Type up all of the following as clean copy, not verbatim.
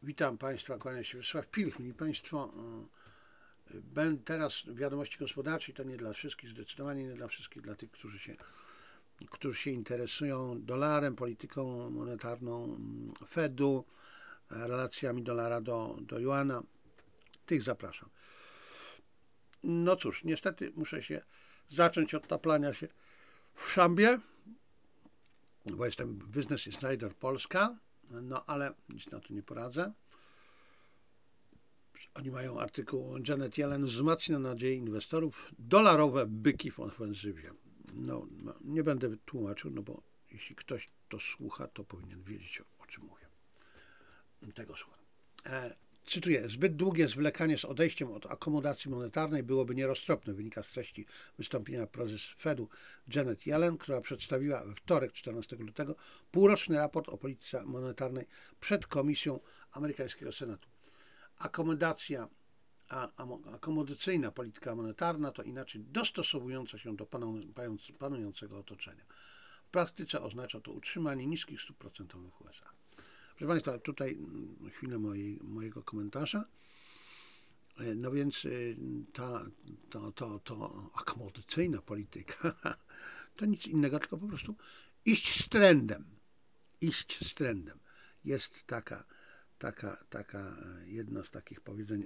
Witam Państwa, kłania się Wiesław Pilch. Mili Państwo, teraz wiadomości gospodarczej to nie dla wszystkich, zdecydowanie nie dla wszystkich, dla tych, którzy się interesują dolarem, polityką monetarną Fedu, relacjami dolara do juana. Tych zapraszam. No cóż, niestety muszę się zacząć od taplania się w szambie, bo jestem Business Insider Polska, no ale nic na to nie poradzę. Oni mają artykuł Janet Yellen wzmacnia nadzieję inwestorów, dolarowe byki w ofensywie. No, nie będę tłumaczył, no bo jeśli ktoś to słucha, to powinien wiedzieć, o czym mówię. Tego słucham. Cytuję. Zbyt długie zwlekanie z odejściem od akomodacji monetarnej byłoby nieroztropne, wynika z treści wystąpienia prezes Fedu Janet Yellen, która przedstawiła we wtorek 14 lutego półroczny raport o polityce monetarnej przed Komisją Amerykańskiego Senatu. Akomodacyjna polityka monetarna to inaczej dostosowująca się do panującego otoczenia. W praktyce oznacza to utrzymanie niskich stóp procentowych w USA. Proszę Państwa, tutaj chwilę mojego komentarza. No więc ta akomodacyjna polityka to nic innego, tylko po prostu iść z trendem. Iść z trendem. Jest taka jedno z takich powiedzeń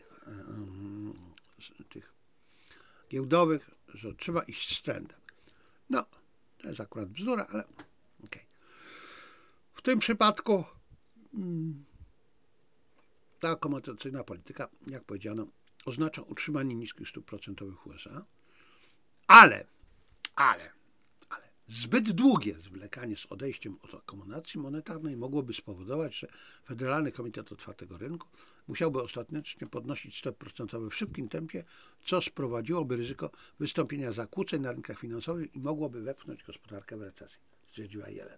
tych giełdowych, że trzeba iść z trendem. No, to jest akurat bzdura, ale okej. W tym przypadku ta akomodacyjna polityka, jak powiedziano, oznacza utrzymanie niskich stóp procentowych w USA, ale zbyt długie zwlekanie z odejściem od akomodacji monetarnej mogłoby spowodować, że Federalny Komitet Otwartego Rynku musiałby ostatecznie podnosić stopy procentowe w szybkim tempie, co sprowadziłoby ryzyko wystąpienia zakłóceń na rynkach finansowych i mogłoby wepchnąć gospodarkę w recesję, stwierdziła Yellen.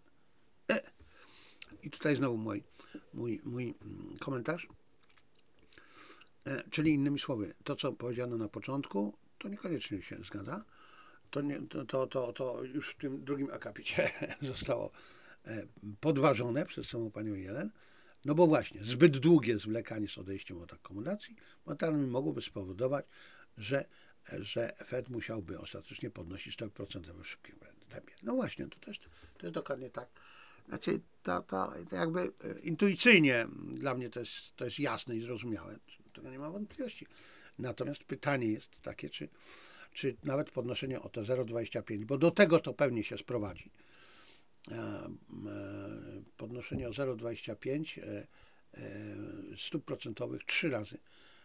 I tutaj znowu mój komentarz. Czyli innymi słowy, to co powiedziano na początku, to niekoniecznie się zgadza. To już w tym drugim akapicie zostało podważone przez samą panią Yellen, no bo właśnie zbyt długie zwlekanie z odejściem od akomodacji monetarnej mogłoby spowodować, że Fed musiałby ostatecznie podnosić stopy procentowe w szybkim tempie. No właśnie, to jest dokładnie tak. Znaczy, to jakby intuicyjnie dla mnie to jest jasne i zrozumiałe, tego nie ma wątpliwości. Natomiast pytanie jest takie, czy nawet podnoszenie o te 0,25, bo do tego to pewnie się sprowadzi. Podnoszenie o 0,25 stóp procentowych 3 razy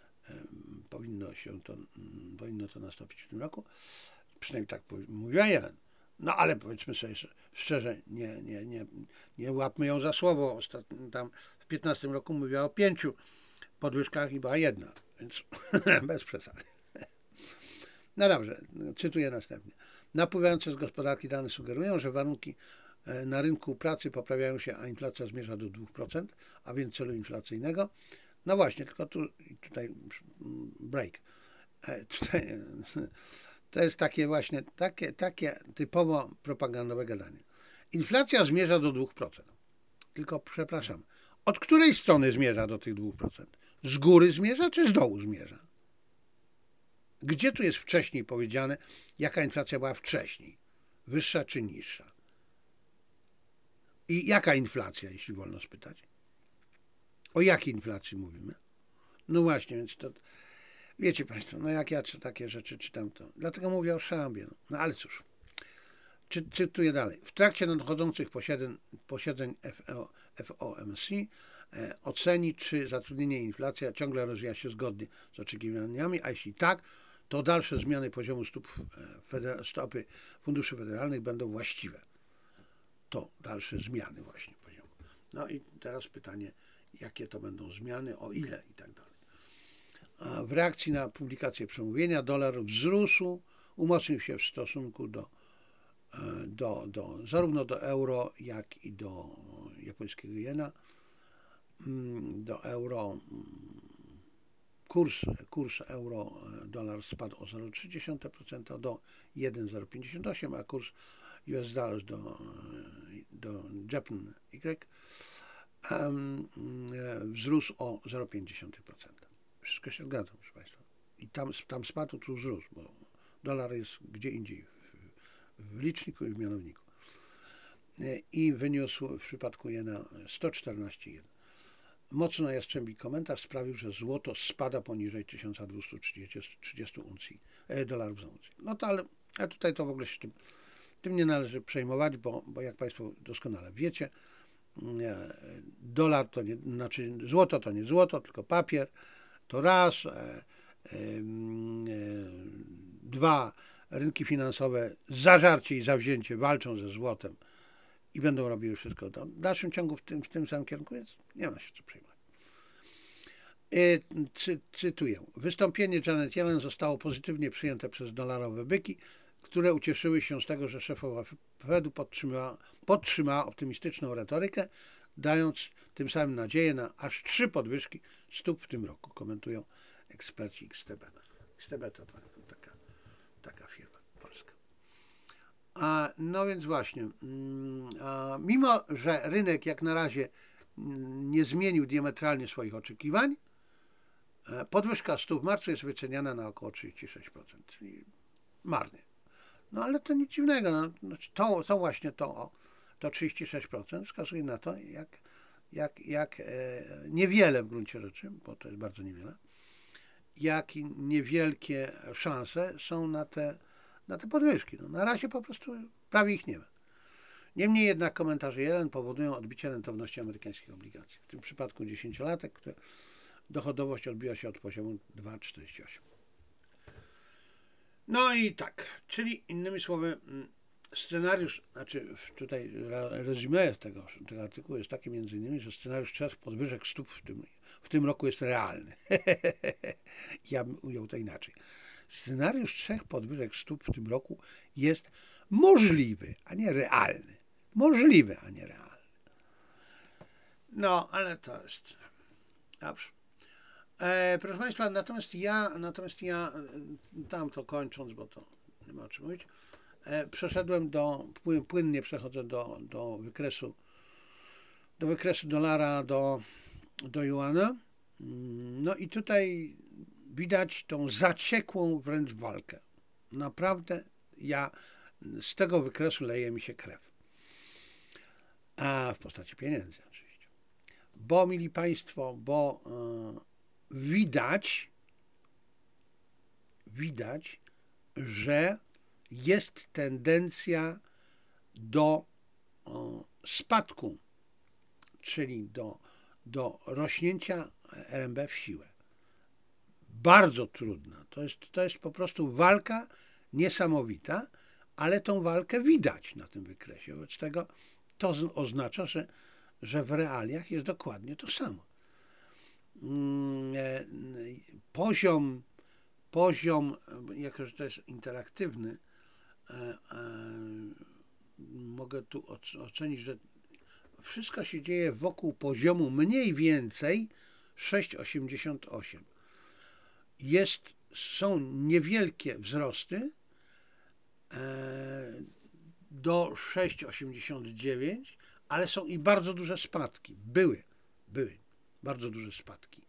powinno to nastąpić w tym roku. Przynajmniej tak mówiła Yellen. No ale powiedzmy sobie szczerze, nie łapmy ją za słowo. Ostatnio tam w 2015 roku mówiła o 5 podwyżkach i była jedna, więc bez przesady. No dobrze, cytuję następnie. Napływające z gospodarki dane sugerują, że warunki na rynku pracy poprawiają się, a inflacja zmierza do 2%, a więc celu inflacyjnego. No właśnie, tylko tutaj break. To jest takie właśnie, takie typowo propagandowe gadanie. Inflacja zmierza do 2%. Tylko przepraszam, od której strony zmierza do tych 2%? Z góry zmierza czy z dołu zmierza? Gdzie tu jest wcześniej powiedziane, jaka inflacja była wcześniej? Wyższa czy niższa? I jaka inflacja, jeśli wolno spytać? O jakiej inflacji mówimy? No właśnie, więc to wiecie Państwo, no jak ja takie rzeczy czytam, to dlatego mówię o szambie. No ale cóż, cytuję dalej. W trakcie nadchodzących posiedzeń FOMC oceni, czy zatrudnienie i inflacja ciągle rozwija się zgodnie z oczekiwaniami, a jeśli tak, to dalsze zmiany poziomu stopy funduszy federalnych będą właściwe. To dalsze zmiany właśnie poziomu. No i teraz pytanie, jakie to będą zmiany, o ile i tak dalej. A w reakcji na publikację przemówienia dolar wzrósł, umocnił się w stosunku zarówno do euro, jak i do japońskiego jena. Do euro kurs euro-dolar spadł o 0,3% do 1,058, a kurs US dollar do Japan Y wzrósł o 0,5%. Wszystko się zgadza, proszę Państwa. I tam spadł, tu wzrósł, bo dolar jest gdzie indziej, w liczniku i w mianowniku. I wyniósł w przypadku jena 114,1. Mocno jastrzębi komentarz sprawił, że złoto spada poniżej 1230 uncji, dolarów za uncję. No to ale tutaj to w ogóle się tym nie należy przejmować, bo jak Państwo doskonale wiecie, dolar to nie, znaczy złoto to nie złoto, tylko papier, to raz, dwa, rynki finansowe zażarcie i zawzięcie walczą ze złotem i będą robiły wszystko to. W dalszym ciągu w tym samym kierunku, więc nie ma się co przejmować. Cytuję. Wystąpienie Janet Yellen zostało pozytywnie przyjęte przez dolarowe byki, które ucieszyły się z tego, że szefowa Fedu podtrzymała optymistyczną retorykę, dając tym samym nadzieję na aż 3 podwyżki stóp w tym roku, komentują eksperci XTB. XTB to taka firma polska. No więc właśnie, mimo że rynek jak na razie nie zmienił diametralnie swoich oczekiwań, podwyżka stóp w marcu jest wyceniana na około 36%, czyli marnie. No ale to nic dziwnego, no, znaczy to właśnie to 36% wskazuje na to, jak niewiele w gruncie rzeczy, bo to jest bardzo niewiele, jak niewielkie szanse są na te podwyżki. No, na razie po prostu prawie ich nie ma. Niemniej jednak komentarze Yellen powodują odbicie rentowności amerykańskich obligacji. W tym przypadku 10-latek, które dochodowość odbiła się od poziomu 2,48. No i tak, czyli innymi słowy, scenariusz, znaczy tutaj resume tego artykułu jest taki między innymi, że scenariusz 3 podwyżek stóp w tym roku jest realny. Ja bym ujął to inaczej. Scenariusz 3 podwyżek stóp w tym roku jest możliwy, a nie realny. Możliwy, a nie realny. No, ale to jest dobrze. Proszę Państwa, natomiast ja tam to kończąc, bo to nie ma o czym mówić, przeszedłem płynnie przechodzę do wykresu dolara do juana. No i tutaj widać tą zaciekłą wręcz walkę. Naprawdę z tego wykresu leje mi się krew. A w postaci pieniędzy oczywiście. Bo, mili Państwo, widać, że jest tendencja do spadku, czyli do rośnięcia RMB w siłę. Bardzo trudna. To jest po prostu walka niesamowita, ale tą walkę widać na tym wykresie. Wobec tego to oznacza, że w realiach jest dokładnie to samo. Poziom, jako że to jest interaktywny, mogę tu ocenić, że wszystko się dzieje wokół poziomu mniej więcej 6,88. Są niewielkie wzrosty do 6,89, ale są i bardzo duże spadki. Były bardzo duże spadki.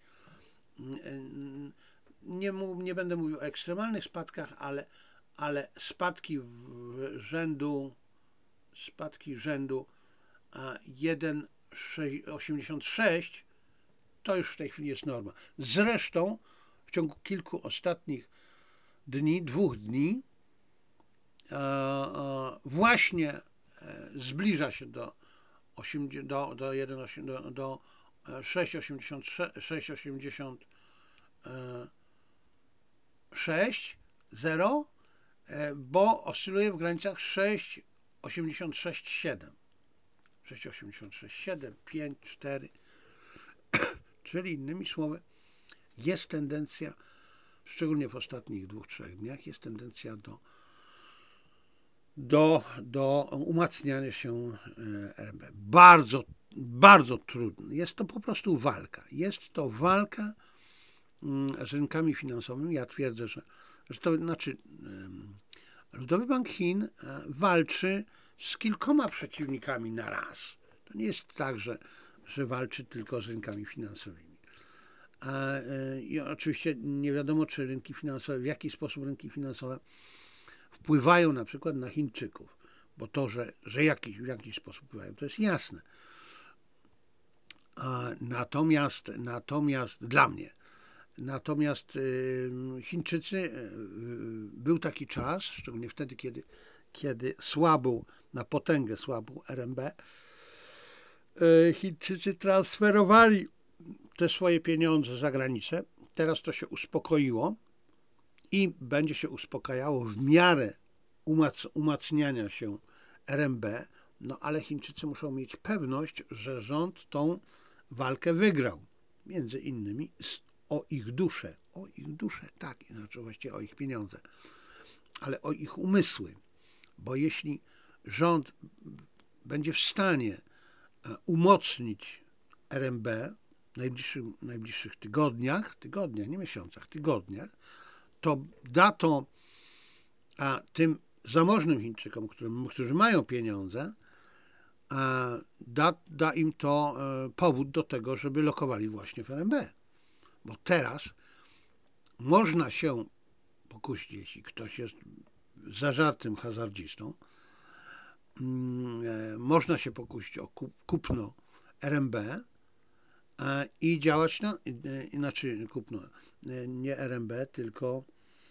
Nie będę mówił o ekstremalnych spadkach, ale spadki rzędu 1,86 to już w tej chwili jest norma. Zresztą w ciągu kilku ostatnich dni, 2 dni, właśnie zbliża się do 6,86, bo oscyluje w granicach 6,86,7. 6,86,7, 5, 4. Czyli innymi słowy, jest tendencja, szczególnie w ostatnich 2-3 dniach, jest tendencja do umacniania się RMB. Bardzo, bardzo trudno. Jest to po prostu walka. Jest to walka z rynkami finansowymi. Ja twierdzę, że to znaczy Ludowy Bank Chin walczy z kilkoma przeciwnikami na raz. To nie jest tak, że walczy tylko z rynkami finansowymi. I oczywiście nie wiadomo, czy rynki finansowe, w jaki sposób rynki finansowe wpływają na przykład na Chińczyków, bo to, że w jakiś sposób wpływają, to jest jasne. Natomiast dla mnie, Chińczycy, był taki czas, szczególnie wtedy, kiedy słabł, na potęgę słabł RMB, Chińczycy transferowali te swoje pieniądze za granicę. Teraz to się uspokoiło i będzie się uspokajało w miarę umacniania się RMB, no ale Chińczycy muszą mieć pewność, że rząd tą walkę wygrał. Między innymi o ich duszę, tak, znaczy właściwie o ich pieniądze, ale o ich umysły, bo jeśli rząd będzie w stanie umocnić RMB w najbliższych tygodniach, nie miesiącach, tygodniach, to da to tym zamożnym Chińczykom, którzy mają pieniądze, da im to powód do tego, żeby lokowali właśnie w RMB. Bo teraz można się pokusić, jeśli ktoś jest zażartym hazardzistą, można się pokusić o kupno RMB i działać inaczej kupno, nie RMB, tylko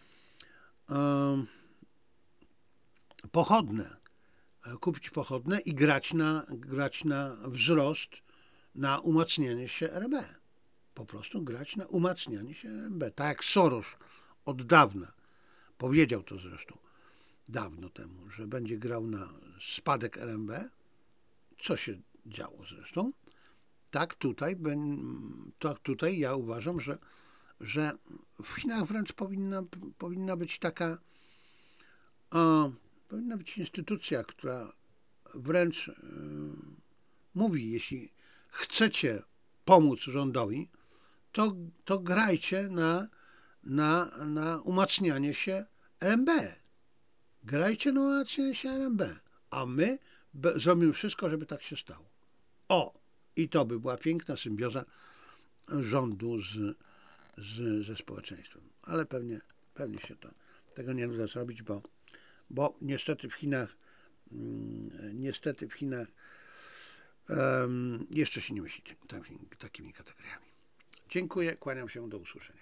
pochodne. Kupić pochodne i grać na wzrost, na umacnianie się RMB. Po prostu grać na umacnianie się RMB. Tak jak Soros od dawna powiedział to zresztą dawno temu, że będzie grał na spadek RMB, co się działo zresztą. Tak tutaj ja uważam, że w Chinach wręcz powinna być taka powinna być instytucja, która wręcz mówi, jeśli chcecie pomóc rządowi, to grajcie na umacnianie się RMB. Grajcie na umacnianie się RMB, a my zrobimy wszystko, żeby tak się stało. I to by była piękna symbioza rządu ze społeczeństwem. Ale pewnie się tego nie uda zrobić, bo niestety w Chinach jeszcze się nie myśli takimi kategoriami. Dziękuję, kłaniam się, do usłyszenia.